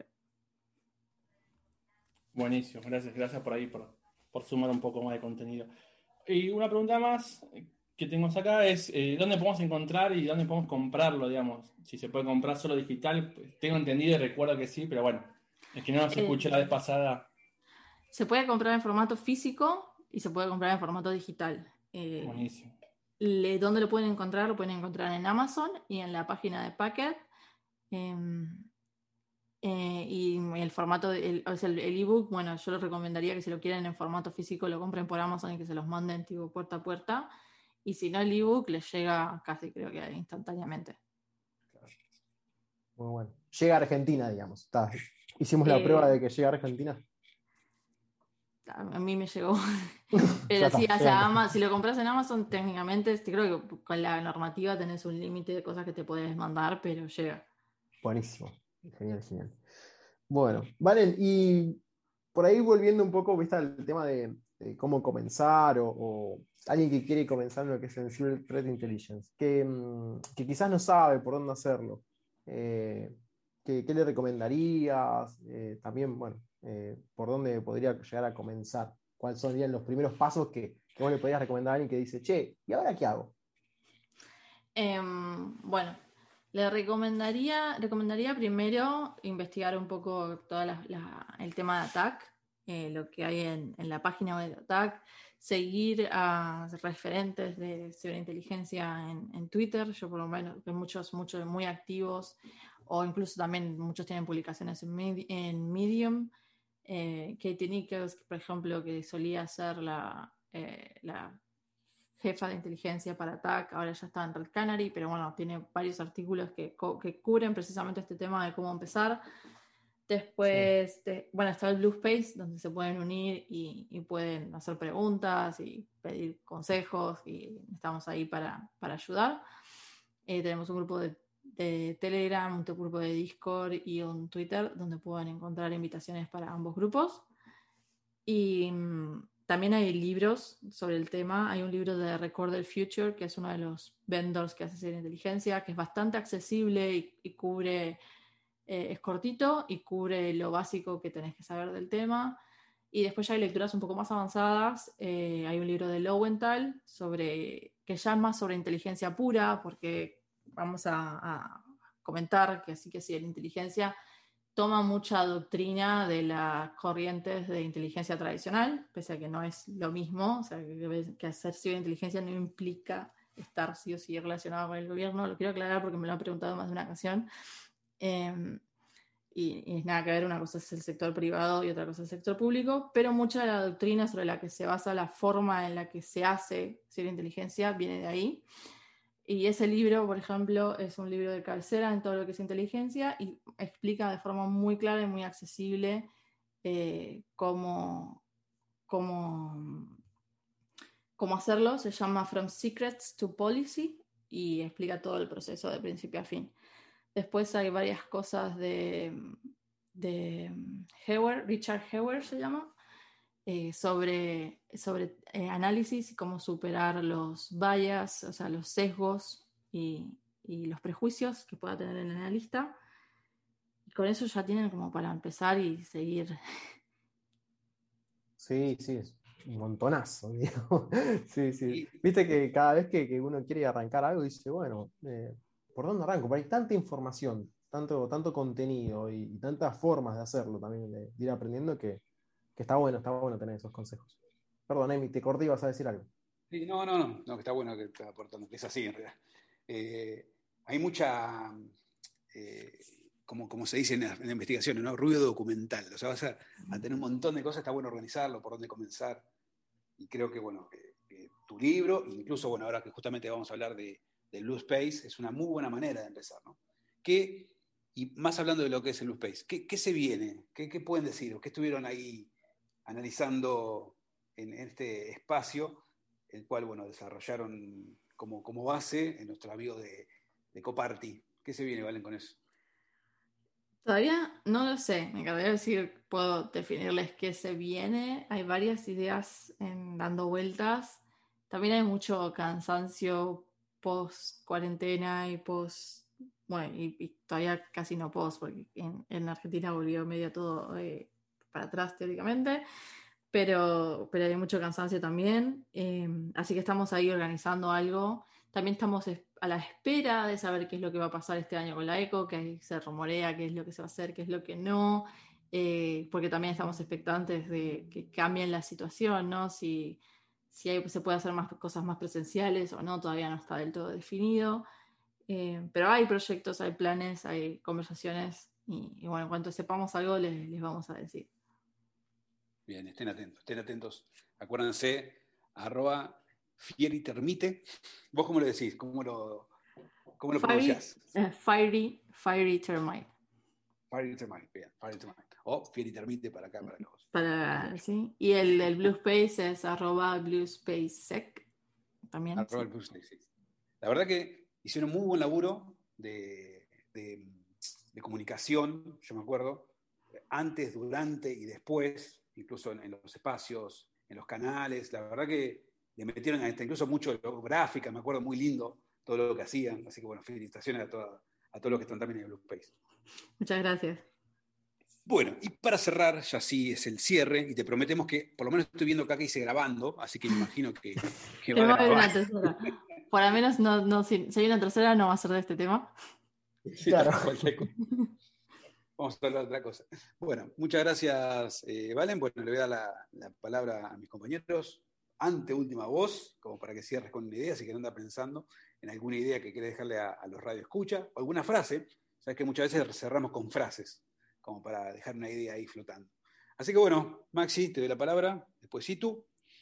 S4: Buenísimo, gracias, gracias por ahí, por, por sumar un poco más de contenido. Y una pregunta más que tengo acá es, eh, ¿dónde podemos encontrar y dónde podemos comprarlo, digamos? Si se puede comprar solo digital, pues, tengo entendido y recuerdo que sí, pero bueno, es que no nos escuché
S5: Eh,
S4: la vez pasada.
S5: Se puede comprar en formato físico y se puede comprar en formato digital. Eh,
S4: Buenísimo.
S5: le, ¿Dónde lo pueden encontrar? Lo pueden encontrar en Amazon y en la página de Packet. Eh, eh, y el formato, el, o sea, el, el ebook, bueno, yo les recomendaría que si lo quieren en formato físico lo compren por Amazon y que se los manden tipo puerta a puerta. Y si no, el ebook les llega casi, creo que instantáneamente.
S3: Muy bueno. Llega a Argentina, digamos. Está. Hicimos la
S5: Eh,
S3: prueba de que llega a Argentina.
S5: A mí me llegó.
S3: Ya
S5: Pero sí,
S3: está,
S5: o sea,
S3: llega.
S5: Ama- si lo compras en Amazon, técnicamente, este, creo que con la normativa tenés un límite de cosas que te puedes mandar, pero llega.
S3: Buenísimo. Genial, genial. Bueno, Valen, y por ahí volviendo un poco, ¿viste? Al tema de, de cómo comenzar o, o alguien que quiere comenzar en lo que es Sensible Threat Intelligence, que, mm, que quizás no sabe por dónde hacerlo. Eh, ¿qué, qué le recomendarías? Eh, también, bueno, eh, por dónde podría llegar a comenzar. ¿Cuáles serían los primeros pasos que, que vos le podrías recomendar a alguien que dice, che, ¿y ahora qué hago?
S5: Em, bueno, le recomendaría, recomendaría primero investigar un poco todo la, la- el tema de A T A C, eh, lo que hay en, en la página web de A T A C, seguir a referentes de ciberinteligencia en, en Twitter. Yo por lo menos veo muchos, muchos muy activos, o incluso también muchos tienen publicaciones en, Medi- en Medium. Eh, Katie Nichols, por ejemplo, que solía ser la, eh, la jefa de inteligencia para A T A C, ahora ya está en Red Canary, pero bueno, tiene varios artículos que, que cubren precisamente este tema de cómo empezar. Después, sí. de, bueno, está el Blue Space, donde se pueden unir y, y pueden hacer preguntas y pedir consejos, y estamos ahí para, para ayudar. Eh, tenemos un grupo de, de Telegram, un grupo de Discord y un Twitter, donde pueden encontrar invitaciones para ambos grupos. Y también hay libros sobre el tema. Hay un libro de Record the Future, que es uno de los vendors que hace ciberinteligencia, que es bastante accesible y, y cubre, eh, es cortito y cubre lo básico que tenés que saber del tema. Y después ya hay lecturas un poco más avanzadas. Eh, hay un libro de Lowenthal sobre, que ya es más sobre inteligencia pura, porque vamos a, a comentar que sí que sí, la inteligencia toma mucha doctrina de las corrientes de inteligencia tradicional, pese a que no es lo mismo. O sea, que, que hacer ciberinteligencia no implica estar sí o sí relacionado con el gobierno. Lo quiero aclarar porque me lo han preguntado más de una ocasión. Eh, y, y nada que ver, una cosa es el sector privado y otra cosa es el sector público, pero mucha de la doctrina sobre la que se basa la forma en la que se hace ciberinteligencia viene de ahí. Y ese libro, por ejemplo, es un libro de cabecera en todo lo que es inteligencia y explica de forma muy clara y muy accesible eh, cómo, cómo, cómo hacerlo. Se llama From Secrets to Policy y explica todo el proceso de principio a fin. Después hay varias cosas de, de Heuer, Richard Heuer se llama, eh, sobre, sobre eh, análisis y cómo superar los bias, o sea, los sesgos y, y los prejuicios que pueda tener el analista. Y con eso ya tienen como para empezar y seguir.
S3: Sí, sí, es un montonazo, digo. Sí, sí.
S2: Y,
S3: Viste que cada vez que, que uno quiere arrancar algo, dice, bueno, eh, ¿por dónde arranco? Porque hay tanta información, tanto, tanto contenido y, y tantas formas de hacerlo también, de, de ir aprendiendo, que, que está bueno, está bueno tener esos consejos. Perdón, Amy, te corté y vas a decir algo.
S2: sí, no, no, no, no, que está bueno que estás aportando, que es así en realidad. Eh, hay mucha, eh, como, como se dice en la, en la investigación, ¿no? Ruido documental. O sea, vas a, a tener un montón de cosas, está bueno organizarlo, por dónde comenzar. Y creo que, bueno, que, que tu libro, incluso, bueno, ahora que justamente vamos a hablar de, de Blue Space, es una muy buena manera de empezar, ¿no? ¿Qué, y más hablando de lo que es el Blue Space, ¿qué, qué se viene? ¿Qué, ¿Qué pueden decir? ¿O qué estuvieron ahí analizando en este espacio, el cual, bueno, desarrollaron como, como base en nuestro amigo de, de Coparty? ¿Qué se viene, Valen, con eso?
S5: Todavía no lo sé, me encantaría decir, puedo definirles qué se viene. Hay varias ideas en, dando vueltas. También hay mucho cansancio post cuarentena y post, bueno, y, y todavía casi no post, porque en, en Argentina volvió medio todo eh, para atrás teóricamente, pero, pero hay mucho cansancio también. Eh, así que estamos ahí organizando algo. También estamos a la espera de saber qué es lo que va a pasar este año con la ECO, que se rumorea qué es lo que se va a hacer, qué es lo que no, eh, porque también estamos expectantes de que cambien la situación, ¿no? Si, si hay, se puede hacer más cosas más presenciales o no, todavía no está del todo definido. Eh, pero hay proyectos, hay planes, hay conversaciones y, y bueno, en cuanto sepamos algo les, les vamos a decir.
S2: Bien, estén atentos, estén atentos. Acuérdense, arroba Fieritermite. ¿Vos cómo lo decís? ¿Cómo lo, cómo lo
S5: Fiery,
S2: pronunciás?
S5: uh, fiery, fiery Termite.
S2: Fieritermite, bien, Fieritermite. O Fieritermite para acá, para los.
S5: Para, ¿sí? Y el, el Blue Space es arroba Blue Space Sec. También.
S2: Arroba
S5: Sí.
S2: el Blue Space, sí. La verdad que hicieron muy buen laburo de, de, de comunicación, yo me acuerdo, antes, durante y después, incluso en, en los espacios, en los canales. La verdad que le metieron hasta incluso mucho gráfica, me acuerdo, muy lindo todo lo que hacían. Así que bueno, felicitaciones a, toda, a todos los que están también en el Blue Space.
S5: Muchas gracias.
S2: Bueno, y para cerrar, ya sí es el cierre, y te prometemos que, por lo menos estoy viendo acá que dice grabando, así que me imagino que, que va a
S5: va a haber
S2: grabar.
S5: una tercera. Por lo menos, no, no, si, si hay una tercera, no va a ser de este tema.
S2: Sí,
S3: Claro.
S2: tal cual, tal cual. Vamos a hablar de otra cosa. Bueno, muchas gracias, eh, Valen. Bueno, le voy a dar la, la palabra a mis compañeros. Ante última voz, como para que cierres con una idea, si que no anda pensando en alguna idea que quieres dejarle a, a los radioescucha, o alguna frase. Sabes que muchas veces cerramos con frases, como para dejar una idea ahí flotando. Así que bueno, Maxi, te doy la palabra, después sí tú.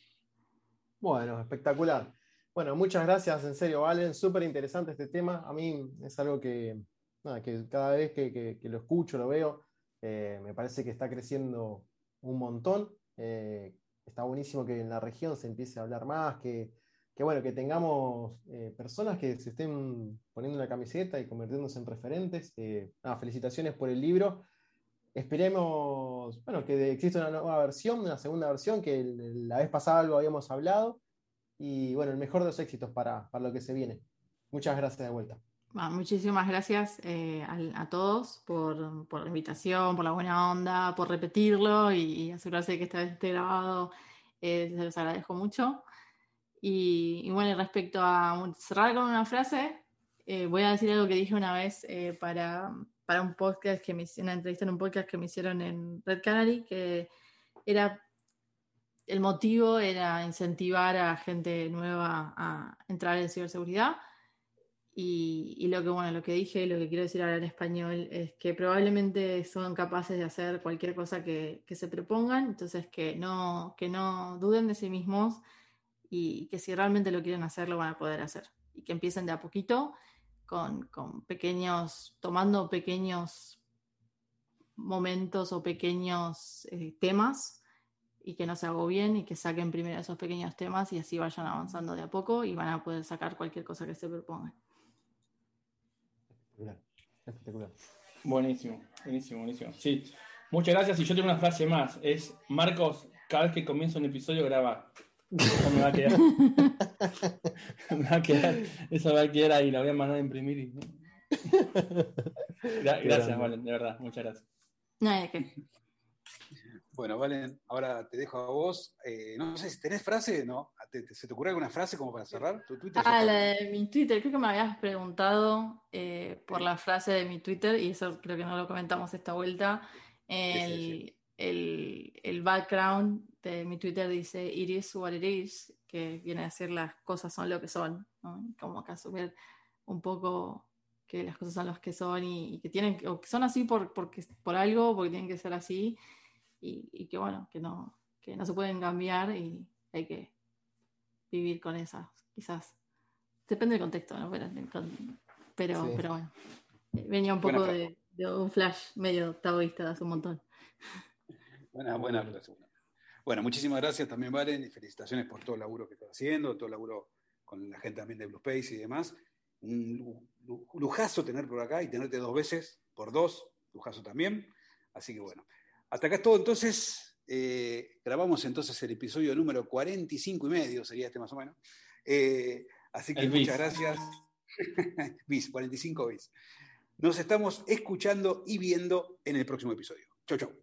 S3: Bueno, espectacular. Bueno, muchas gracias, en serio, Valen. Súper interesante este tema. A mí es algo que, nada, que cada vez que, que- que lo escucho, lo veo, eh, me parece que está creciendo un montón. Eh, está buenísimo que en la región se empiece a hablar más, que, que bueno, que tengamos eh, personas que se estén poniendo una camiseta y convirtiéndose en referentes. Eh, nada, felicitaciones por el libro. Esperemos, bueno, que exista una nueva versión, una segunda versión, que el- la vez pasada lo habíamos hablado. Y bueno, el mejor de los éxitos para, para lo que se viene. Muchas gracias de vuelta.
S5: Bueno, muchísimas gracias eh, a, a todos por, por la invitación, por la buena onda, por repetirlo y, y asegurarse de que esta vez esté grabado. Eh, se los agradezco mucho. Y, y bueno, respecto a cerrar con una frase, eh, voy a decir algo que dije una vez eh, para, para un podcast que me hicieron, una entrevista en un podcast que me hicieron en Red Canary, que era, el motivo era incentivar a gente nueva a entrar en ciberseguridad. Y, y lo que bueno, lo que dije y lo que quiero decir ahora en español es que probablemente son capaces de hacer cualquier cosa que, que se propongan, entonces que no, que no duden de sí mismos y que si realmente lo quieren hacer, lo van a poder hacer. Y que empiecen de a poquito, con, con pequeños, tomando pequeños momentos o pequeños eh, temas y que no se agobien y que saquen primero esos pequeños temas y así vayan avanzando de a poco y van a poder sacar cualquier cosa que se propongan.
S3: Espectacular. Espectacular.
S4: Buenísimo, buenísimo, buenísimo. Sí, muchas gracias. Y yo tengo una frase más. Es Marcos, cada vez que comienza un episodio graba. Eso me va a quedar. me va a quedar. Eso va a quedar ahí, la voy a mandar a imprimir. Y... Gra- gracias, Valen, de verdad, muchas gracias.
S5: No hay de qué.
S2: Bueno, Valen, ahora te dejo a vos. Eh, no sé si tenés frase, ¿no? ¿Te, te, ¿Se te ocurre alguna frase como para cerrar? ¿Tu Twitter?
S5: Ah, la de mi Twitter. Creo que me habías preguntado eh, por la frase de mi Twitter, y eso creo que no lo comentamos esta vuelta. El,
S2: sí, sí, sí.
S5: el, el background de mi Twitter dice "It is what it is", que viene a decir las cosas son lo que son, ¿no? Como que asumir un poco que las cosas son las que son y, y que tienen o que son así por, porque, por algo, porque tienen que ser así. Y, y que bueno, que no, que no se pueden cambiar y hay que vivir con esas, quizás. Depende del contexto, ¿no? Pero, pero,
S3: Sí.
S5: pero bueno, venía un poco
S2: Buena
S5: de, de un flash medio taoísta de hace un montón.
S2: Buena, buena frase. Bueno, muchísimas gracias también, Valen, y felicitaciones por todo el laburo que estás haciendo, todo el laburo con la gente también de Blue Space y demás. Un lujazo tener por acá y tenerte dos veces, por dos, lujazo también. Así que bueno. Hasta acá es todo, entonces, eh, grabamos entonces el episodio número cuarenta y cinco y medio, sería este más o menos. Eh, así que
S4: el
S2: muchas
S4: bis.
S2: gracias. bis, cuarenta y cinco bis. Nos estamos escuchando y viendo en el próximo episodio. Chau, chau.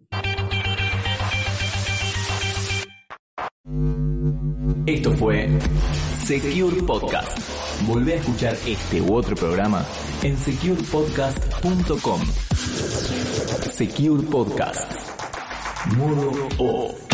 S1: Esto fue Secure Podcast. Volvé a escuchar este u otro programa en secure podcast punto com. Secure Podcast. Modo off.